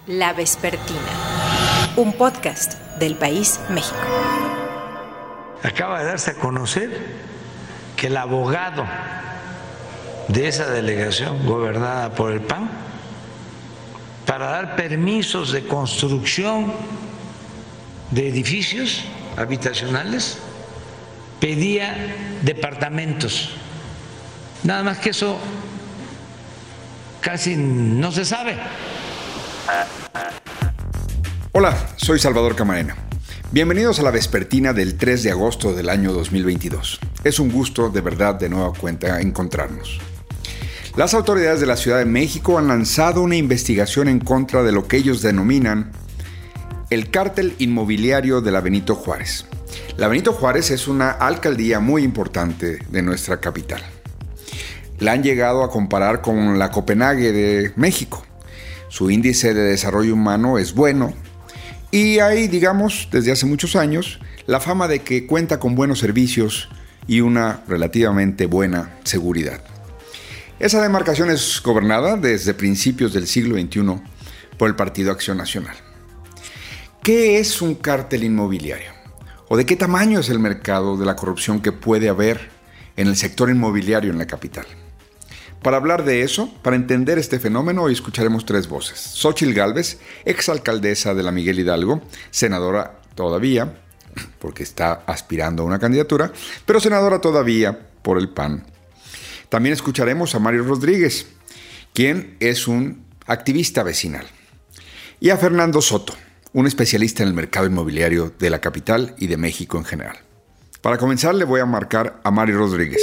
La Vespertina, un podcast del País México. Acaba de darse a conocer que el abogado de esa delegación gobernada por el PAN, para dar permisos de construcción de edificios habitacionales, pedía departamentos. Nada más que eso casi no se sabe. Hola, soy Salvador Camarena. Bienvenidos a la Vespertina del 3 de agosto del año 2022. Es un gusto, de verdad, de nueva cuenta, encontrarnos. Las autoridades de la Ciudad de México han lanzado una investigación en contra de lo que ellos denominan el cártel inmobiliario de la Benito Juárez. La Benito Juárez es una alcaldía muy importante de nuestra capital. La han llegado a comparar con la Copenhague de México. Su índice de desarrollo humano es bueno y hay, digamos, desde hace muchos años, la fama de que cuenta con buenos servicios y una relativamente buena seguridad. Esa demarcación es gobernada desde principios del siglo XXI por el Partido Acción Nacional. ¿Qué es un cártel inmobiliario? ¿O de qué tamaño es el mercado de la corrupción que puede haber en el sector inmobiliario en la capital? Para hablar de eso, para entender este fenómeno, hoy escucharemos tres voces. Xóchitl Gálvez, exalcaldesa de la Miguel Hidalgo, senadora todavía, porque está aspirando a una candidatura, pero senadora todavía por el PAN. También escucharemos a Mario Rodríguez, quien es un activista vecinal. Y a Fernando Soto, un especialista en el mercado inmobiliario de la capital y de México en general. Para comenzar, le voy a marcar a Mario Rodríguez.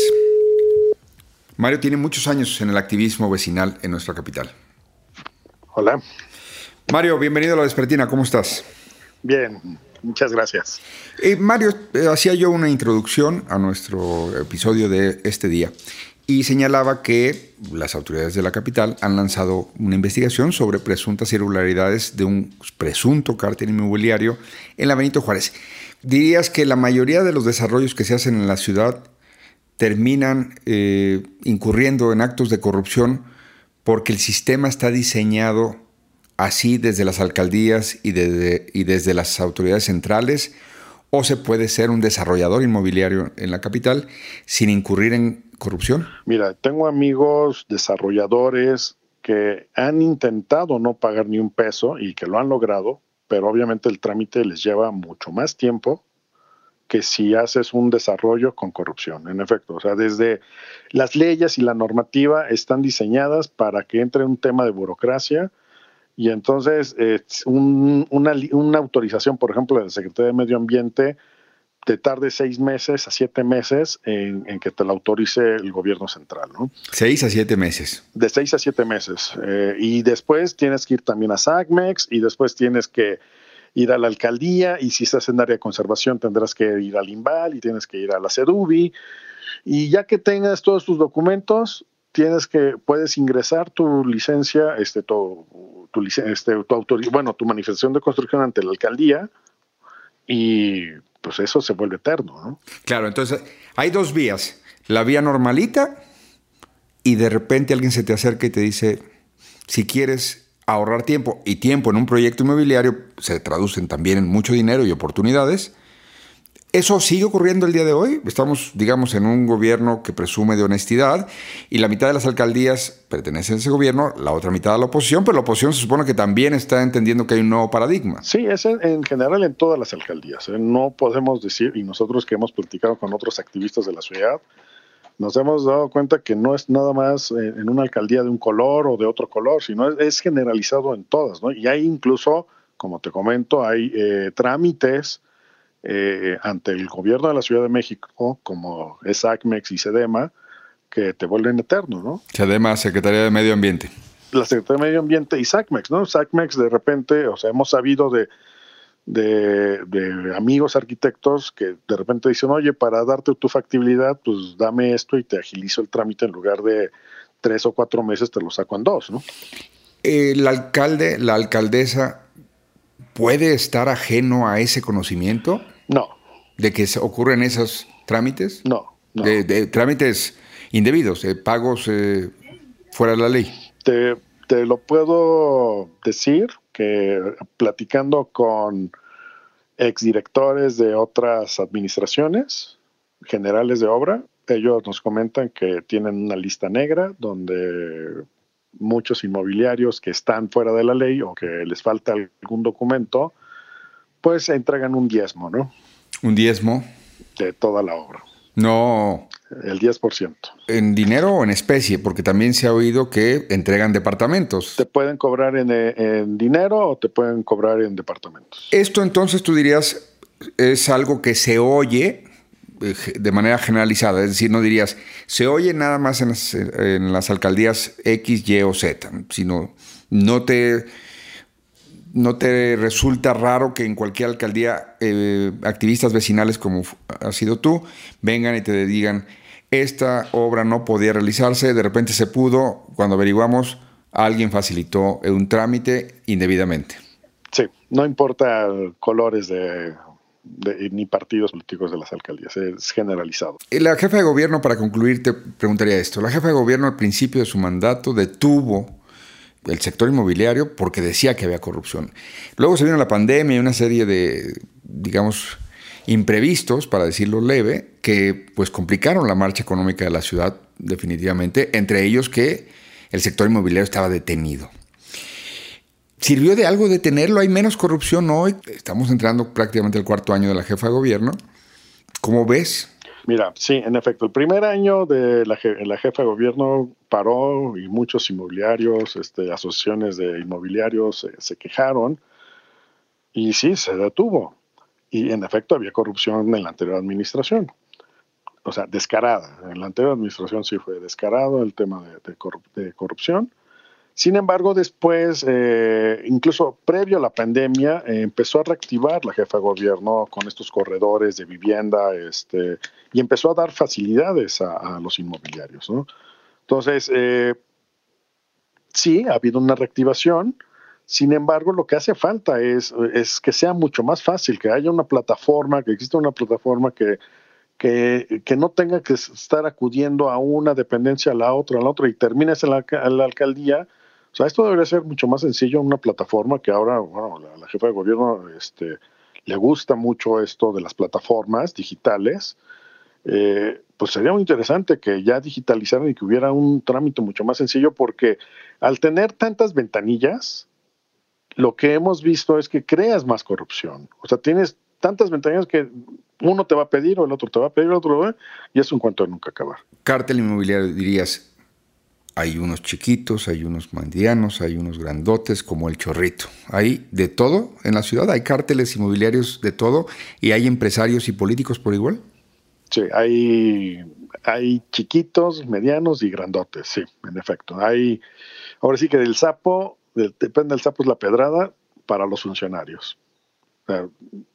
Mario tiene muchos años en el activismo vecinal en nuestra capital. Hola. Mario, bienvenido a La Vespertina. ¿Cómo estás? Bien, muchas gracias. Mario, hacía yo una introducción a nuestro episodio de este día y señalaba que las autoridades de la capital han lanzado una investigación sobre presuntas irregularidades de un presunto cártel inmobiliario en la Benito Juárez. ¿Dirías que la mayoría de los desarrollos que se hacen en la ciudad terminan incurriendo en actos de corrupción porque el sistema está diseñado así desde las alcaldías y desde las autoridades centrales, o se puede ser un desarrollador inmobiliario en la capital sin incurrir en corrupción? Mira, tengo amigos desarrolladores que han intentado no pagar ni un peso y que lo han logrado, pero obviamente el trámite les lleva mucho más tiempo que si haces un desarrollo con corrupción. En efecto, o sea, desde las leyes y la normativa están diseñadas para que entre un tema de burocracia y entonces una autorización, por ejemplo, de la Secretaría de Medio Ambiente te tarde 6 meses a 7 meses en que te la autorice el gobierno central, ¿no? 6 a 7 meses. De 6 a 7 meses. Y después tienes que ir también a SACMEX y después tienes que ir a la alcaldía, y si estás en área de conservación tendrás que ir al INVAL y tienes que ir a la CEDUBI, y ya que tengas todos tus documentos, puedes ingresar tu licencia, tu manifestación de construcción ante la alcaldía, y pues eso se vuelve eterno, ¿no? Claro, entonces hay dos vías, la vía normalita y de repente alguien se te acerca y te dice, si quieres ahorrar tiempo, y tiempo en un proyecto inmobiliario se traducen también en mucho dinero y oportunidades. ¿Eso sigue ocurriendo el día de hoy? Estamos, digamos, en un gobierno que presume de honestidad y la mitad de las alcaldías pertenecen a ese gobierno, la otra mitad a la oposición, pero la oposición se supone que también está entendiendo que hay un nuevo paradigma. Sí, es en general en todas las alcaldías. No podemos decir, y nosotros que hemos platicado con otros activistas de la ciudad, nos hemos dado cuenta que no es nada más en una alcaldía de un color o de otro color, sino es generalizado en todas, ¿no? Y hay incluso, como te comento, hay trámites ante el gobierno de la Ciudad de México, como es SACMEX y SEDEMA, que te vuelven eterno, ¿no? SEDEMA, Secretaría de Medio Ambiente. La Secretaría de Medio Ambiente y SACMEX, ¿no? SACMEX de repente, o sea, hemos sabido de amigos arquitectos que de repente dicen, oye, para darte tu factibilidad, pues dame esto y te agilizo el trámite, en lugar de 3 o 4 meses te lo saco en 2, ¿no? ¿El alcalde, la alcaldesa puede estar ajeno a ese conocimiento? No. ¿De que ocurren esos trámites? No. De trámites indebidos, pagos fuera de la ley. Te lo puedo decir que platicando con exdirectores de otras administraciones generales de obra, ellos nos comentan que tienen una lista negra donde muchos inmobiliarios que están fuera de la ley o que les falta algún documento, pues entregan un diezmo, ¿no? ¿Un diezmo? De toda la obra. No. El 10%. ¿En dinero o en especie? Porque también se ha oído que entregan departamentos. Te pueden cobrar en dinero o te pueden cobrar en departamentos. Esto entonces tú dirías es algo que se oye de manera generalizada, es decir, no dirías se oye nada más en las alcaldías X, Y o Z, sino no te resulta raro que en cualquier alcaldía activistas vecinales como has sido tú vengan y te digan esta obra no podía realizarse, de repente se pudo, cuando averiguamos alguien facilitó un trámite indebidamente. Sí, no importa colores ni partidos políticos de las alcaldías, es generalizado. La jefa de gobierno, para concluir, te preguntaría esto. La jefa de gobierno al principio de su mandato detuvo el sector inmobiliario porque decía que había corrupción. Luego se vino la pandemia y una serie de, digamos, imprevistos, para decirlo leve, que pues complicaron la marcha económica de la ciudad definitivamente, entre ellos que el sector inmobiliario estaba detenido. ¿Sirvió de algo detenerlo? ¿Hay menos corrupción hoy? Estamos entrando prácticamente al cuarto año de la jefa de gobierno. ¿Cómo ves? Mira, sí, en efecto, el primer año de la jefa de gobierno paró y muchos inmobiliarios, asociaciones de inmobiliarios se quejaron y sí, se detuvo. Y en efecto había corrupción en la anterior administración. O sea, descarada. En la anterior administración sí fue descarado el tema de corrupción. Sin embargo, después, incluso previo a la pandemia, empezó a reactivar la jefa de gobierno con estos corredores de vivienda y empezó a dar facilidades a los inmobiliarios, ¿no? Entonces, sí, ha habido una reactivación. Sin embargo, lo que hace falta es que sea mucho más fácil, que haya una plataforma, que exista una plataforma que no tenga que estar acudiendo a una dependencia a la otra y termines en la alcaldía. O sea, esto debería ser mucho más sencillo, una plataforma que ahora, bueno, la jefa de gobierno le gusta mucho esto de las plataformas digitales. Pues sería muy interesante que ya digitalizaran y que hubiera un trámite mucho más sencillo, porque al tener tantas ventanillas, lo que hemos visto es que creas más corrupción. O sea, tienes tantas ventanillas que uno te va a pedir o el otro te va a pedir, el otro, y es un cuento de nunca acabar. Cártel inmobiliario, dirías. Hay unos chiquitos, hay unos medianos, hay unos grandotes, como el Chorrito. Hay de todo en la ciudad, hay cárteles inmobiliarios de todo y hay empresarios y políticos por igual. Sí, hay chiquitos, medianos y grandotes, sí, en efecto. Ahora sí que depende del sapo es la pedrada para los funcionarios. O sea,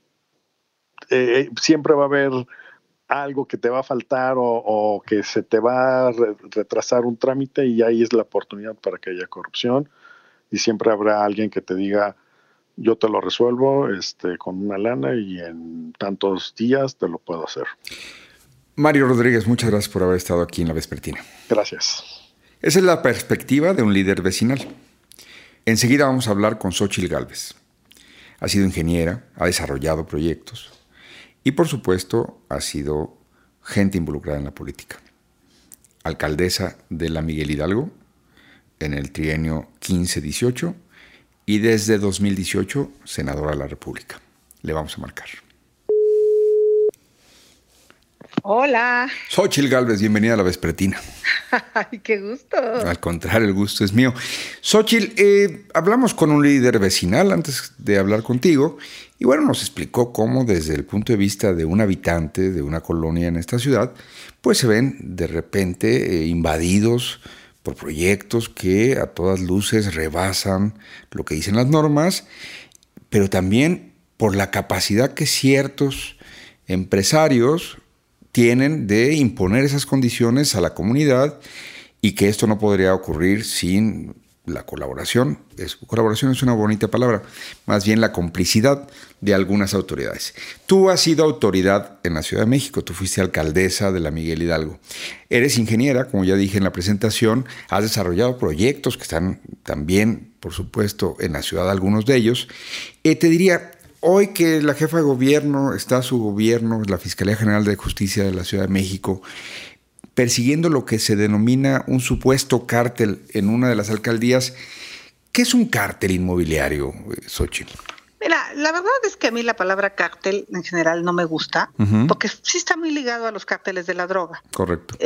siempre va a haber algo que te va a faltar o que se te va a retrasar un trámite, y ahí es la oportunidad para que haya corrupción, y siempre habrá alguien que te diga yo te lo resuelvo con una lana y en tantos días te lo puedo hacer. Mario Rodríguez, muchas gracias por haber estado aquí en La Vespertina. Gracias. Esa es la perspectiva de un líder vecinal. Enseguida vamos a hablar con Xóchitl Gálvez. Ha sido ingeniera, ha desarrollado proyectos y, por supuesto, ha sido gente involucrada en la política. Alcaldesa de la Miguel Hidalgo en el trienio 15-18 y desde 2018 senadora de la República. Le vamos a marcar. Hola. Xóchitl Gálvez, bienvenida a La Vespertina. Ay, qué gusto. Al contrario, el gusto es mío. Xóchitl, hablamos con un líder vecinal antes de hablar contigo y bueno, nos explicó cómo desde el punto de vista de un habitante de una colonia en esta ciudad, pues se ven de repente invadidos por proyectos que a todas luces rebasan lo que dicen las normas, pero también por la capacidad que ciertos empresarios tienen de imponer esas condiciones a la comunidad y que esto no podría ocurrir sin la colaboración es una bonita palabra, más bien la complicidad de algunas autoridades. Tú has sido autoridad en la Ciudad de México, tú fuiste alcaldesa de la Miguel Hidalgo. Eres ingeniera, como ya dije en la presentación, has desarrollado proyectos que están también, por supuesto, en la ciudad, algunos de ellos. Te diría, hoy que la jefa de gobierno está su gobierno, la Fiscalía General de Justicia de la Ciudad de México, persiguiendo lo que se denomina un supuesto cártel en una de las alcaldías. ¿Qué es un cártel inmobiliario, Xóchitl? Mira, la verdad es que a mí la palabra cártel en general no me gusta, porque sí está muy ligado a los cárteles de la droga. Correcto.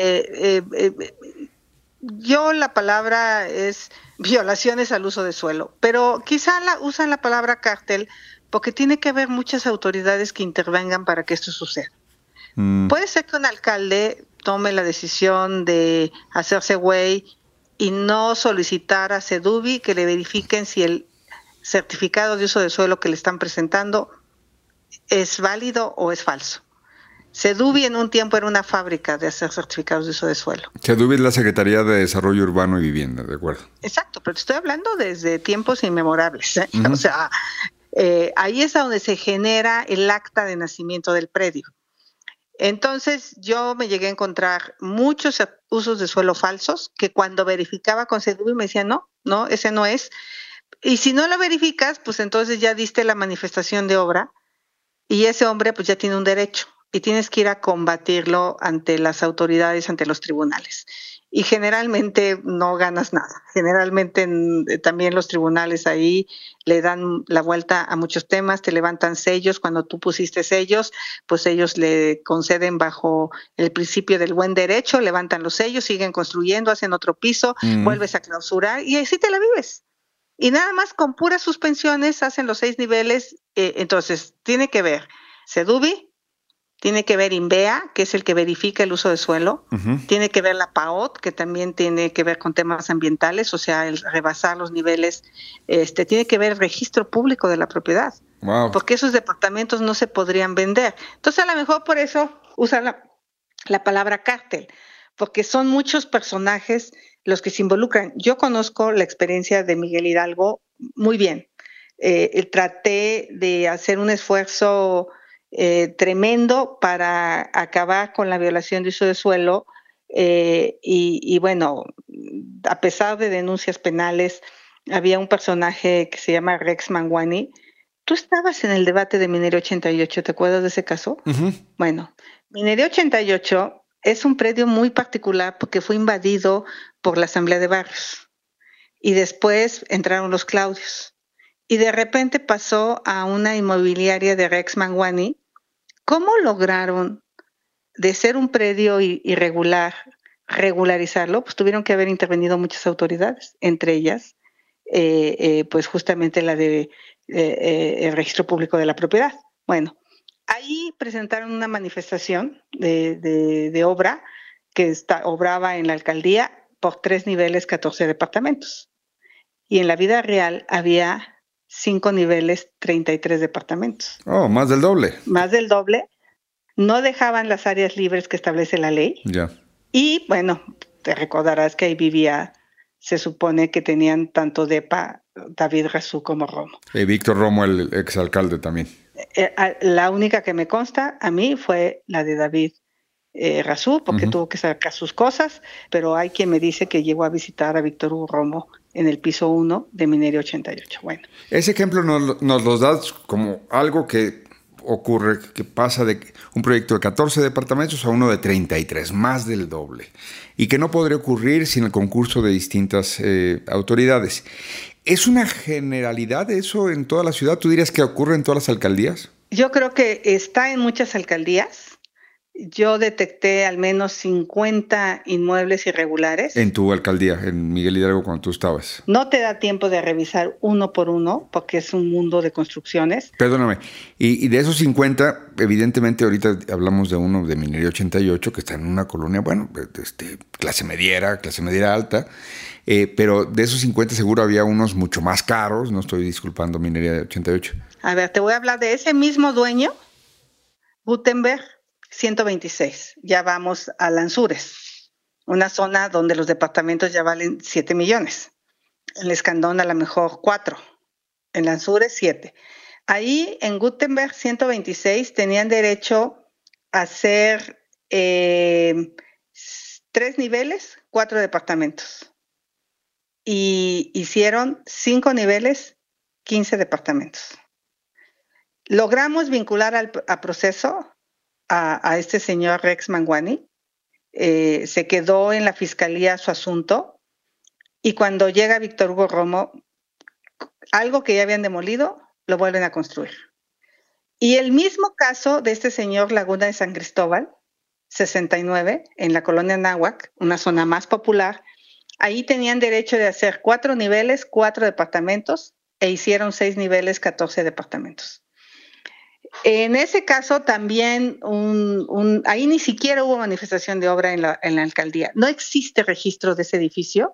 Yo la palabra es violaciones al uso de suelo, pero quizá usan la palabra cártel porque tiene que haber muchas autoridades que intervengan para que esto suceda. Puede ser que un alcalde tome la decisión de hacerse güey y no solicitar a Sedubi que le verifiquen si el certificado de uso de suelo que le están presentando es válido o es falso. Sedubi en un tiempo era una fábrica de hacer certificados de uso de suelo. Sedubi es la Secretaría de Desarrollo Urbano y Vivienda, ¿de acuerdo? Exacto, pero te estoy hablando desde tiempos inmemorables, ¿eh? O sea, ahí es donde se genera el acta de nacimiento del predio. Entonces yo me llegué a encontrar muchos usos de suelo falsos que cuando verificaba con Sedubi me decían, no, ese no es. Y si no lo verificas, pues entonces ya diste la manifestación de obra y ese hombre pues ya tiene un derecho y tienes que ir a combatirlo ante las autoridades, ante los tribunales. Y generalmente no ganas nada. Generalmente también los tribunales ahí le dan la vuelta a muchos temas, te levantan sellos. Cuando tú pusiste sellos, pues ellos le conceden bajo el principio del buen derecho, levantan los sellos, siguen construyendo, hacen otro piso, vuelves a clausurar y así te la vives. Y nada más con puras suspensiones hacen los 6 niveles. Entonces, tiene que ver Sedubi, tiene que ver INVEA, que es el que verifica el uso de suelo, tiene que ver la PAOT, que también tiene que ver con temas ambientales, o sea, el rebasar los niveles, tiene que ver el registro público de la propiedad, porque esos departamentos no se podrían vender. Entonces, a lo mejor por eso usan la palabra cártel, porque son muchos personajes los que se involucran. Yo conozco la experiencia de Miguel Hidalgo muy bien. Traté de hacer un esfuerzo tremendo para acabar con la violación de uso de suelo y bueno, a pesar de denuncias penales, había un personaje que se llama Rex Manguani. Tú estabas en el debate de Minería 88, ¿te acuerdas de ese caso? Bueno, Minería 88 es un predio muy particular porque fue invadido por la Asamblea de Barrios y después entraron los Claudios y de repente pasó a una inmobiliaria de Rex Manguani. ¿Cómo lograron de ser un predio irregular regularizarlo? Pues tuvieron que haber intervenido muchas autoridades, entre ellas pues justamente la de el registro público de la propiedad. Bueno, ahí presentaron una manifestación de obra que obraba en la alcaldía por 3 niveles, 14 departamentos. Y en la vida real había 5 niveles, 33 departamentos. Oh, más del doble. Más del doble. No dejaban las áreas libres que establece la ley. Ya. Y bueno, te recordarás que ahí vivía, se supone que tenían tanto depa David Razú como Romo. Víctor Romo, el exalcalde también. La única que me consta a mí fue la de David Razú, porque tuvo que sacar sus cosas, pero hay quien me dice que llegó a visitar a Víctor Hugo Romo en el piso 1 de Minería 88. Bueno. Ese ejemplo nos lo das como algo que ocurre, que pasa de un proyecto de 14 departamentos a uno de 33, más del doble, y que no podría ocurrir sin el concurso de distintas autoridades. ¿Es una generalidad eso en toda la ciudad? ¿Tú dirías que ocurre en todas las alcaldías? Yo creo que está en muchas alcaldías. Yo detecté al menos 50 inmuebles irregulares. En tu alcaldía, en Miguel Hidalgo, cuando tú estabas. No te da tiempo de revisar uno por uno, porque es un mundo de construcciones. Perdóname, y de esos 50, evidentemente ahorita hablamos de uno de Minería 88, que está en una colonia, bueno, clase mediera alta, pero de esos 50 seguro había unos mucho más caros, no estoy disculpando Minería 88. A ver, te voy a hablar de ese mismo dueño, Gutenberg, 126. Ya vamos a Lanzures, una zona donde los departamentos ya valen 7 millones. en el Escandón a lo mejor 4, en Lanzures 7. Ahí en Gutenberg 126 tenían derecho a hacer 3 niveles, 4 departamentos. Y hicieron 5 niveles, 15 departamentos. Logramos vincular a proceso a este señor Rex Mangwani. Se quedó en la fiscalía su asunto, y cuando llega Víctor Hugo Romo, algo que ya habían demolido, lo vuelven a construir. Y el mismo caso de este señor Laguna de San Cristóbal, 69, en la colonia Náhuac, una zona más popular, ahí tenían derecho de hacer 4 niveles, 4 departamentos, e hicieron 6 niveles, 14 departamentos. En ese caso también, ahí ni siquiera hubo manifestación de obra en la alcaldía. No existe registro de ese edificio.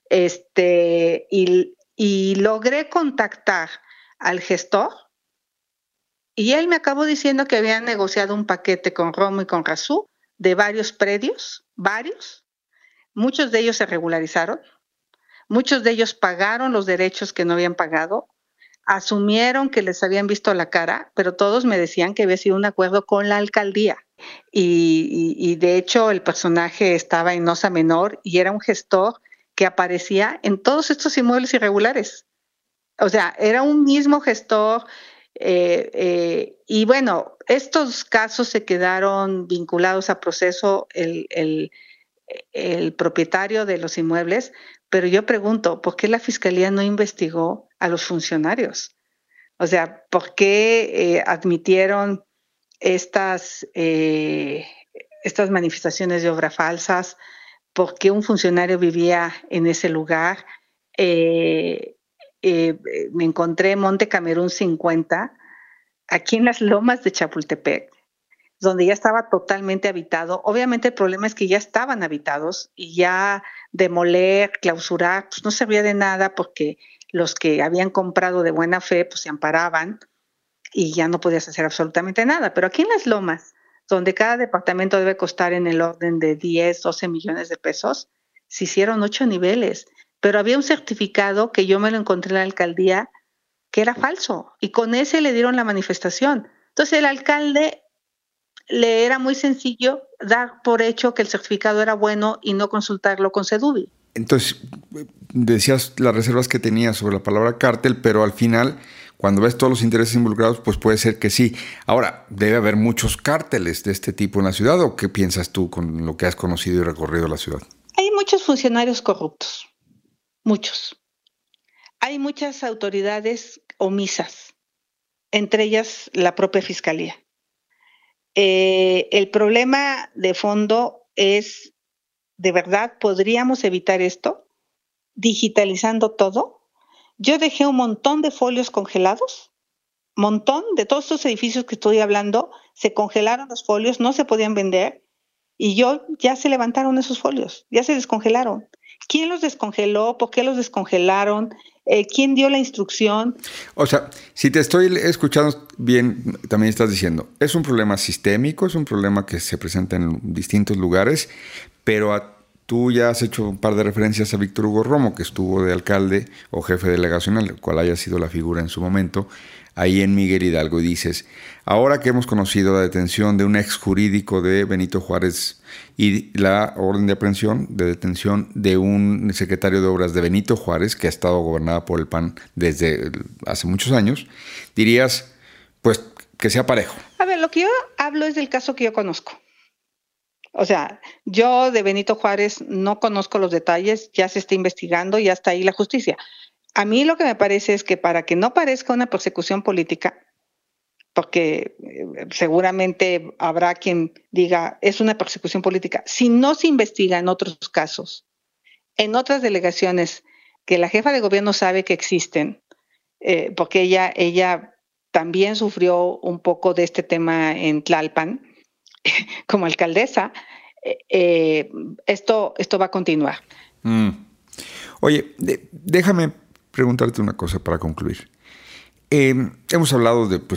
Y logré contactar al gestor, y él me acabó diciendo que habían negociado un paquete con Romo y con Razú de varios predios, muchos de ellos se regularizaron, muchos de ellos pagaron los derechos que no habían pagado, asumieron que les habían visto la cara, pero todos me decían que había sido un acuerdo con la alcaldía. Y de hecho el personaje estaba en Osa Menor y era un gestor que aparecía en todos estos inmuebles irregulares. O sea, era un mismo gestor. Y bueno, estos casos se quedaron vinculados a proceso el propietario de los inmuebles, pero yo pregunto, ¿por qué la fiscalía no investigó a los funcionarios? O sea, ¿por qué admitieron estas manifestaciones de obra falsas? ¿Por qué un funcionario vivía en ese lugar? Me encontré Monte Camerún 50, aquí en las lomas de Chapultepec, donde ya estaba totalmente habitado. Obviamente el problema es que ya estaban habitados y ya demoler, clausurar, pues no servía de nada, porque los que habían comprado de buena fe pues se amparaban y ya no podías hacer absolutamente nada. Pero aquí en las lomas, donde cada departamento debe costar en el orden de 10, 12 millones de pesos, se hicieron 8 niveles. Pero había un certificado que yo me lo encontré en la alcaldía que era falso, y con ese le dieron la manifestación. Entonces el alcalde le era muy sencillo dar por hecho que el certificado era bueno y no consultarlo con Sedubi. Entonces, decías las reservas que tenías sobre la palabra cártel, pero al final, cuando ves todos los intereses involucrados, pues puede ser que sí. Ahora, ¿debe haber muchos cárteles de este tipo en la ciudad, o qué piensas tú con lo que has conocido y recorrido la ciudad? Hay muchos funcionarios corruptos, muchos. Hay muchas autoridades omisas, entre ellas la propia fiscalía. El problema de fondo es, ¿de verdad podríamos evitar esto digitalizando todo? Yo dejé un montón de folios congelados, montón de todos estos edificios que estoy hablando, se congelaron los folios, no se podían vender, y ya se levantaron esos folios, ya se descongelaron. ¿Quién los descongeló? ¿Por qué los descongelaron? ¿Quién dio la instrucción? O sea, si te estoy escuchando bien, también estás diciendo, es un problema sistémico, es un problema que se presenta en distintos lugares, pero tú ya has hecho un par de referencias a Víctor Hugo Romo, que estuvo de alcalde o jefe delegacional, cual haya sido la figura en su momento, ahí en Miguel Hidalgo, y dices, ahora que hemos conocido la detención de un ex jurídico de Benito Juárez y la orden de aprehensión, de detención de un secretario de obras de Benito Juárez, que ha estado gobernada por el PAN desde hace muchos años, dirías, pues, que sea parejo. A ver, lo que yo hablo es del caso que yo conozco. O sea, yo de Benito Juárez no conozco los detalles, ya se está investigando, ya está ahí la justicia. A mí lo que me parece es que para que no parezca una persecución política, porque seguramente habrá quien diga es una persecución política, si no se investiga en otros casos, en otras delegaciones que la jefa de gobierno sabe que existen, porque ella también sufrió un poco de este tema en Tlalpan, como alcaldesa, esto va a continuar. Oye, déjame preguntarte una cosa para concluir. Hemos hablado de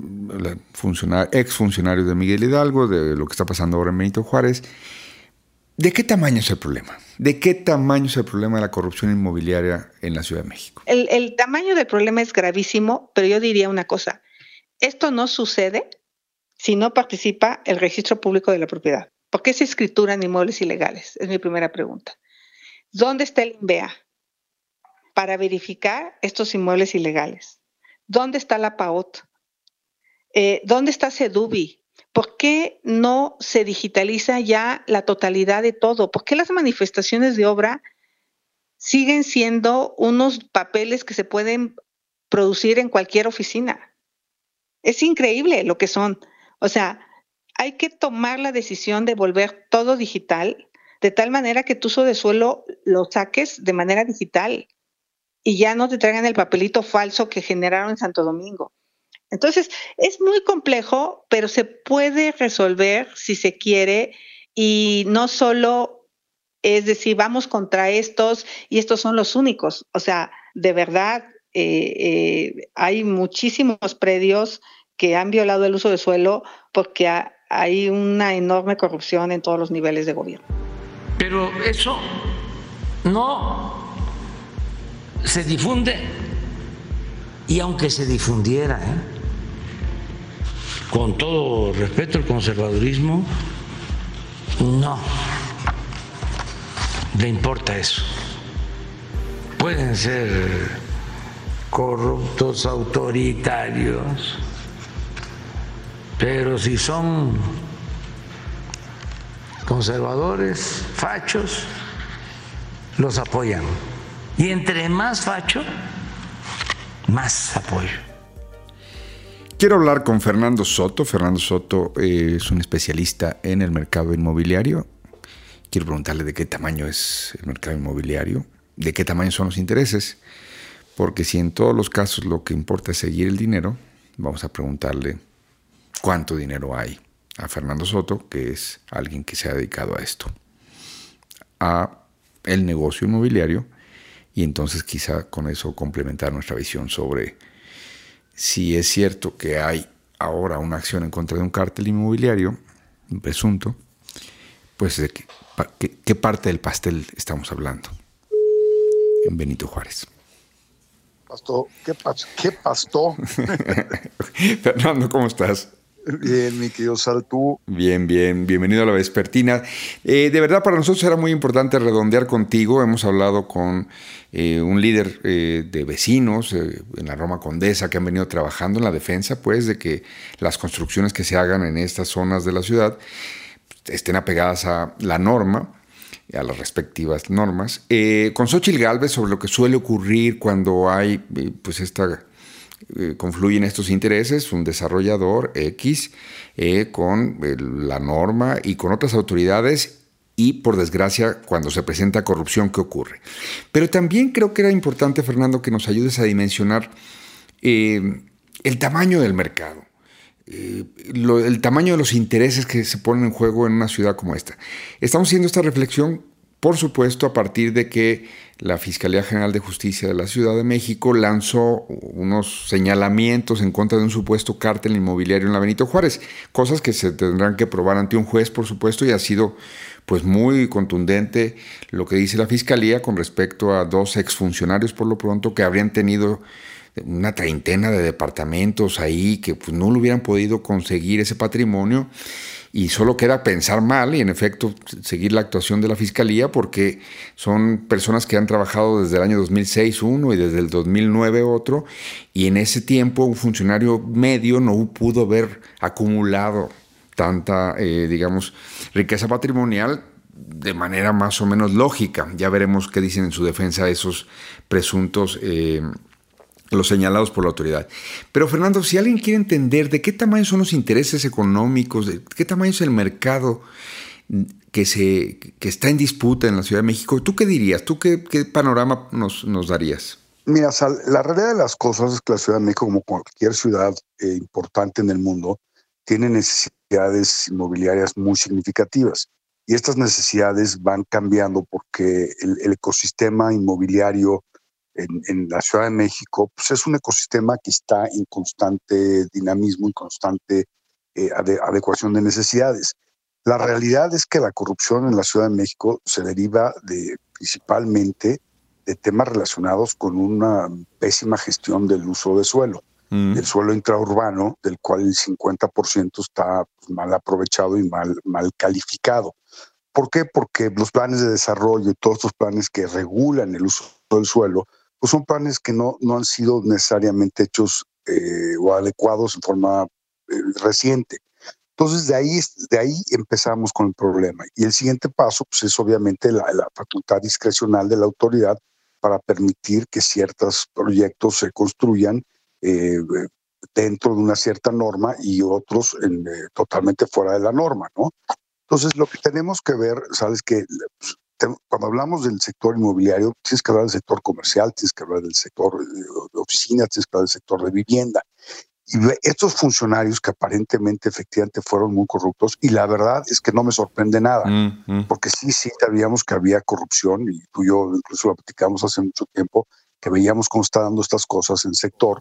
ex funcionario de Miguel Hidalgo, de lo que está pasando ahora en Benito Juárez, ¿De qué tamaño es el problema? ¿De qué tamaño es el problema de la corrupción inmobiliaria en la Ciudad de México? El tamaño del problema es gravísimo, pero yo diría una cosa. Esto no sucede si no participa el registro público de la propiedad. ¿Por qué se escrituran inmuebles ilegales? Es mi primera pregunta. ¿Dónde está el INVEA para verificar estos inmuebles ilegales? ¿Dónde está la PAOT? ¿Dónde está Sedubi? ¿Por qué no se digitaliza ya la totalidad de todo? ¿Por qué las manifestaciones de obra siguen siendo unos papeles que se pueden producir en cualquier oficina? Es increíble lo que son. O sea, hay que tomar la decisión de volver todo digital, de tal manera que tu uso de suelo lo saques de manera digital y ya no te traigan el papelito falso que generaron en Santo Domingo. Entonces, es muy complejo, pero se puede resolver si se quiere, y no solo es decir, vamos contra estos y estos son los únicos. O sea, de verdad, hay muchísimos predios que han violado el uso de suelo porque hay una enorme corrupción en todos los niveles de gobierno. Pero eso no se difunde, y aunque se difundiera, con todo respeto, el conservadurismo no le importa eso. Pueden ser corruptos, autoritarios, pero si son conservadores, fachos, los apoyan. Y entre más facho, más apoyo. Quiero hablar con Fernando Soto. Fernando Soto es un especialista en el mercado inmobiliario. Quiero preguntarle de qué tamaño es el mercado inmobiliario, de qué tamaño son los intereses, porque si en todos los casos lo que importa es seguir el dinero, vamos a preguntarle cuánto dinero hay a Fernando Soto, que es alguien que se ha dedicado a esto, a el negocio inmobiliario, y entonces quizá con eso complementar nuestra visión sobre si es cierto que hay ahora una acción en contra de un cártel inmobiliario, un presunto, pues de qué parte del pastel estamos hablando en Benito Juárez. ¿Qué pasó? Fernando, ¿cómo estás? Bien, mi querido Saltu. Bien, bienvenido a La Vespertina. De verdad, para nosotros era muy importante redondear contigo. Hemos hablado con un líder de vecinos en la Roma Condesa que han venido trabajando en la defensa, pues, de que las construcciones que se hagan en estas zonas de la ciudad estén apegadas a la norma, a las respectivas normas. Con Xóchitl Gálvez sobre lo que suele ocurrir cuando hay, pues, confluyen estos intereses, un desarrollador X con la norma y con otras autoridades, y por desgracia cuando se presenta corrupción, ¿qué ocurre? Pero también creo que era importante, Fernando, que nos ayudes a dimensionar el tamaño del mercado, el tamaño de los intereses que se ponen en juego en una ciudad como esta. Estamos haciendo esta reflexión, por supuesto, a partir de que la Fiscalía General de Justicia de la Ciudad de México lanzó unos señalamientos en contra de un supuesto cártel inmobiliario en la Benito Juárez, cosas que se tendrán que probar ante un juez, por supuesto, y ha sido pues muy contundente lo que dice la Fiscalía con respecto a 2 exfuncionarios, por lo pronto, que habrían tenido una treintena de departamentos ahí, que pues no lo hubieran podido conseguir ese patrimonio, y solo queda pensar mal y en efecto seguir la actuación de la Fiscalía, porque son personas que han trabajado desde el año 2006 uno y desde el 2009 otro, y en ese tiempo un funcionario medio no pudo haber acumulado tanta, riqueza patrimonial de manera más o menos lógica. Ya veremos qué dicen en su defensa esos presuntos los señalados por la autoridad. Pero, Fernando, si alguien quiere entender de qué tamaño son los intereses económicos, de qué tamaño es el mercado que está en disputa en la Ciudad de México, ¿tú qué dirías? ¿Tú qué panorama nos darías? Mira, Sal, la realidad de las cosas es que la Ciudad de México, como cualquier ciudad importante en el mundo, tiene necesidades inmobiliarias muy significativas. Y estas necesidades van cambiando porque el ecosistema inmobiliario en la Ciudad de México pues es un ecosistema que está en constante dinamismo y constante adecuación de necesidades. La realidad es que la corrupción en la Ciudad de México se deriva principalmente de temas relacionados con una pésima gestión del uso de suelo, del suelo intraurbano, del cual el 50% está mal aprovechado y mal calificado. ¿Por qué? Porque los planes de desarrollo y todos estos planes que regulan el uso del suelo, pues son planes que no han sido necesariamente hechos o adecuados en forma reciente. Entonces, de ahí empezamos con el problema. Y el siguiente paso pues, es obviamente la facultad discrecional de la autoridad para permitir que ciertos proyectos se construyan dentro de una cierta norma y otros totalmente fuera de la norma, ¿no? Entonces, lo que tenemos que ver, sabes que cuando hablamos del sector inmobiliario, tienes que hablar del sector comercial, tienes que hablar del sector de oficinas, tienes que hablar del sector de vivienda. Y estos funcionarios que aparentemente, efectivamente, fueron muy corruptos, y la verdad es que no me sorprende nada, porque sí sabíamos que había corrupción, y tú y yo incluso lo platicamos hace mucho tiempo, que veíamos cómo está dando estas cosas en el sector,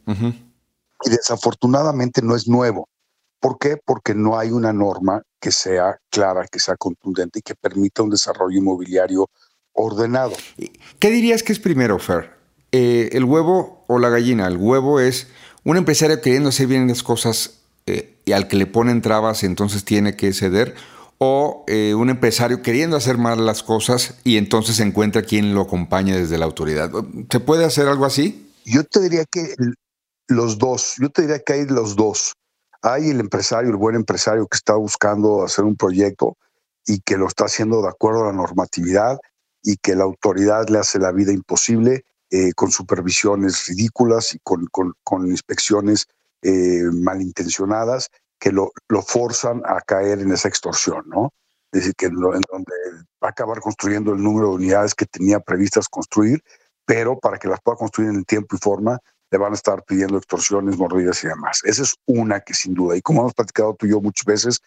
y desafortunadamente no es nuevo. ¿Por qué? Porque no hay una norma que sea clara, que sea contundente y que permita un desarrollo inmobiliario ordenado. ¿Qué dirías que es primero, Fer? ¿El huevo o la gallina? El huevo es un empresario queriendo hacer bien las cosas y al que le ponen trabas entonces tiene que ceder, o un empresario queriendo hacer mal las cosas y entonces encuentra quien lo acompañe desde la autoridad. ¿Se puede hacer algo así? Yo te diría que los dos. Yo te diría que hay los dos. Hay el empresario, el buen empresario que está buscando hacer un proyecto y que lo está haciendo de acuerdo a la normatividad y que la autoridad le hace la vida imposible con supervisiones ridículas y con inspecciones malintencionadas que lo forzan a caer en esa extorsión, ¿no? Es decir, que en donde va a acabar construyendo el número de unidades que tenía previstas construir, pero para que las pueda construir en el tiempo y forma, le van a estar pidiendo extorsiones, mordidas y demás. Esa es una que sin duda, y como hemos platicado tú y yo muchas veces,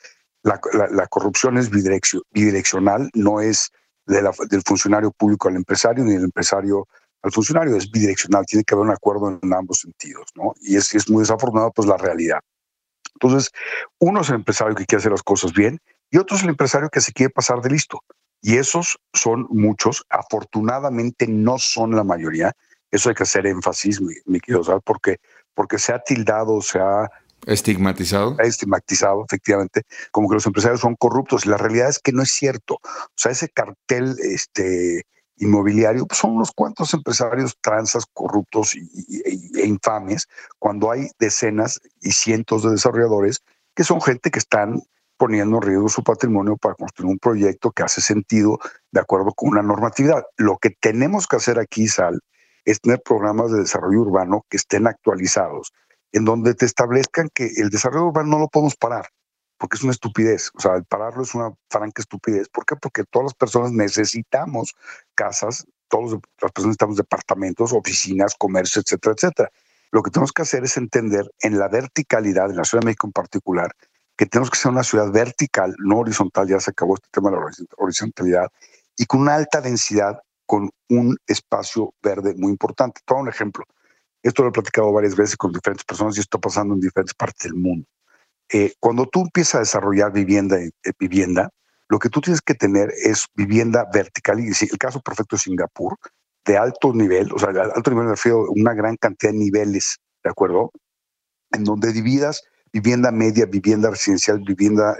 la corrupción es bidireccional, no es del funcionario público al empresario, ni del empresario al funcionario, es bidireccional, tiene que haber un acuerdo en ambos sentidos, ¿no? Y es muy desafortunado, pues, la realidad. Entonces, uno es el empresario que quiere hacer las cosas bien y otro es el empresario que se quiere pasar de listo. Y esos son muchos, afortunadamente no son la mayoría. Eso hay que hacer énfasis, mi querido Sal, porque se ha tildado, se ha estigmatizado, efectivamente, como que los empresarios son corruptos. Y la realidad es que no es cierto. O sea, ese cartel inmobiliario, pues son unos cuantos empresarios tranzas, corruptos e infames, cuando hay decenas y cientos de desarrolladores que son gente que están poniendo en riesgo su patrimonio para construir un proyecto que hace sentido de acuerdo con una normatividad. Lo que tenemos que hacer aquí, Sal, es tener programas de desarrollo urbano que estén actualizados, en donde te establezcan que el desarrollo urbano no lo podemos parar, porque es una estupidez. O sea, el pararlo es una franca estupidez. ¿Por qué? Porque todas las personas necesitamos casas, todas las personas necesitamos departamentos, oficinas, comercio, etcétera, etcétera. Lo que tenemos que hacer es entender en la verticalidad, en la Ciudad de México en particular, que tenemos que ser una ciudad vertical, no horizontal. Ya se acabó este tema de la horizontalidad, y con una alta densidad, con un espacio verde muy importante. Todo un ejemplo. Esto lo he platicado varias veces con diferentes personas y esto está pasando en diferentes partes del mundo. Cuando tú empiezas a desarrollar vivienda, lo que tú tienes que tener es vivienda vertical, y el caso perfecto es Singapur, de alto nivel. O sea, de alto nivel me refiero a una gran cantidad de niveles, ¿de acuerdo? En donde dividas vivienda media, vivienda residencial, vivienda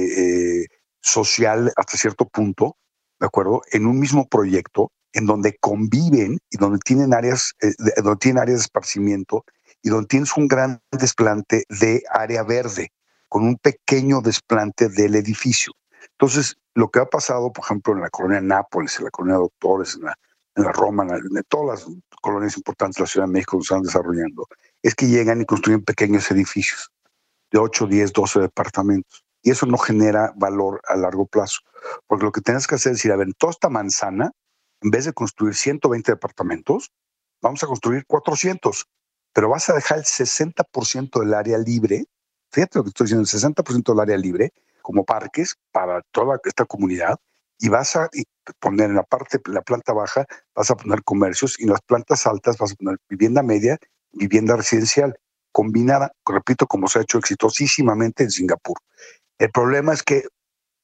social hasta cierto punto, ¿de acuerdo? En un mismo proyecto, en donde conviven y donde tienen áreas de esparcimiento y donde tienes un gran desplante de área verde, con un pequeño desplante del edificio. Entonces, lo que ha pasado, por ejemplo, en la colonia Nápoles, en la colonia Doctores, en la Roma, en todas las colonias importantes de la Ciudad de México que se están desarrollando, es que llegan y construyen pequeños edificios de 8, 10, 12 departamentos. Y eso no genera valor a largo plazo. Porque lo que tienes que hacer es decir, a ver, en toda esta manzana, en vez de construir 120 departamentos, vamos a construir 400. Pero vas a dejar el 60% del área libre. Fíjate lo que estoy diciendo, el 60% del área libre como parques para toda esta comunidad, y vas a poner en la planta baja, vas a poner comercios, y en las plantas altas vas a poner vivienda media, vivienda residencial, combinada, repito, como se ha hecho exitosísimamente en Singapur. El problema es que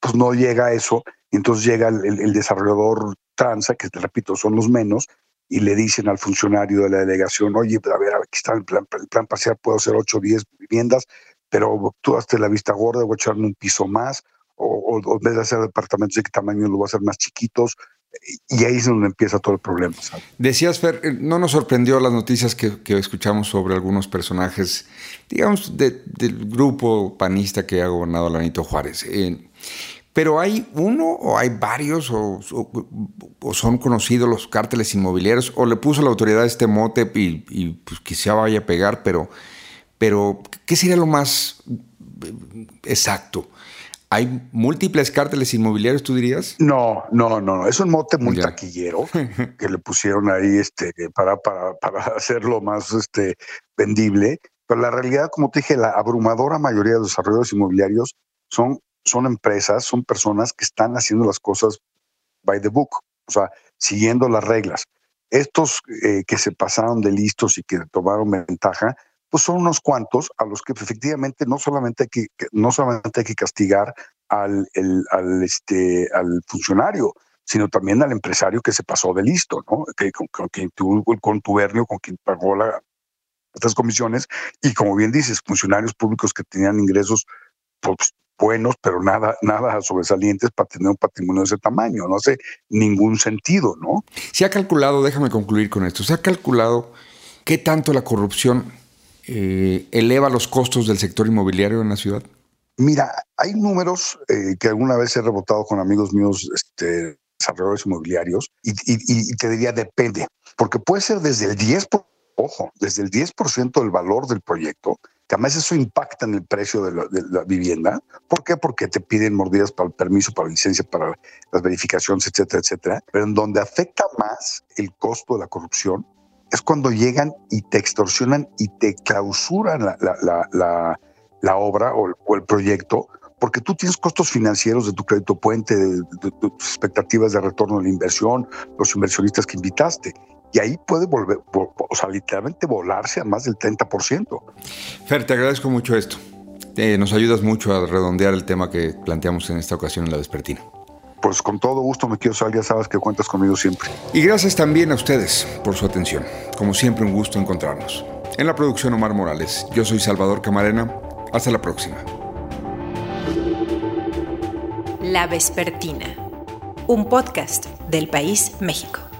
pues no llega a eso. Entonces llega el desarrollador tranza, que te repito, son los menos, y le dicen al funcionario de la delegación, oye, a ver, aquí está el plan parcial, puedo hacer 8 o 10 viviendas, pero tú hazte la vista gorda, voy a echarme un piso más, o en vez de hacer departamentos de qué tamaño, lo voy a hacer más chiquitos, y ahí es donde empieza todo el problema, ¿sabes? Decías, Fer, no nos sorprendió las noticias que escuchamos sobre algunos personajes, digamos, del grupo panista que ha gobernado a Benito Juárez. ¿Pero hay uno o hay varios o son conocidos los cárteles inmobiliarios o le puso la autoridad este mote y pues quizá vaya a pegar, pero ¿qué sería lo más exacto? ¿Hay múltiples cárteles inmobiliarios, tú dirías? No. Es un mote muy taquillero que le pusieron ahí para hacerlo más vendible. Pero la realidad, como te dije, la abrumadora mayoría de los desarrolladores inmobiliarios son empresas, son personas que están haciendo las cosas by the book, o sea, siguiendo las reglas. Estos que se pasaron de listos y que tomaron ventaja, pues son unos cuantos a los que efectivamente no solamente hay que castigar al funcionario, sino también al empresario que se pasó de listo, ¿no? Que con quien tuvo el contubernio, con quien pagó estas comisiones, y como bien dices, funcionarios públicos que tenían ingresos pues, buenos, pero nada sobresalientes para tener un patrimonio de ese tamaño. No hace ningún sentido, ¿no? Se ha calculado, déjame concluir con esto, se ha calculado qué tanto la corrupción eleva los costos del sector inmobiliario en la ciudad. Mira, hay números que alguna vez he rebotado con amigos míos, desarrolladores inmobiliarios, y te diría depende, porque puede ser desde el 10%, desde el 10% del valor del proyecto, que además eso impacta en el precio de la vivienda. ¿Por qué? Porque te piden mordidas para el permiso, para la licencia, para las verificaciones, etcétera, etcétera. Pero en donde afecta más el costo de la corrupción es cuando llegan y te extorsionan y te clausuran la obra o el proyecto, porque tú tienes costos financieros de tu crédito puente, de tus expectativas de retorno de la inversión, los inversionistas que invitaste. Y ahí puede literalmente volarse a más del 30%. Fer, te agradezco mucho esto. Nos ayudas mucho a redondear el tema que planteamos en esta ocasión en La Vespertina. Pues con todo gusto, mi querido Sal, ya sabes que cuentas conmigo siempre. Y gracias también a ustedes por su atención. Como siempre, un gusto encontrarnos. En la producción, Omar Morales. Yo soy Salvador Camarena. Hasta la próxima. La Vespertina, un podcast del País México.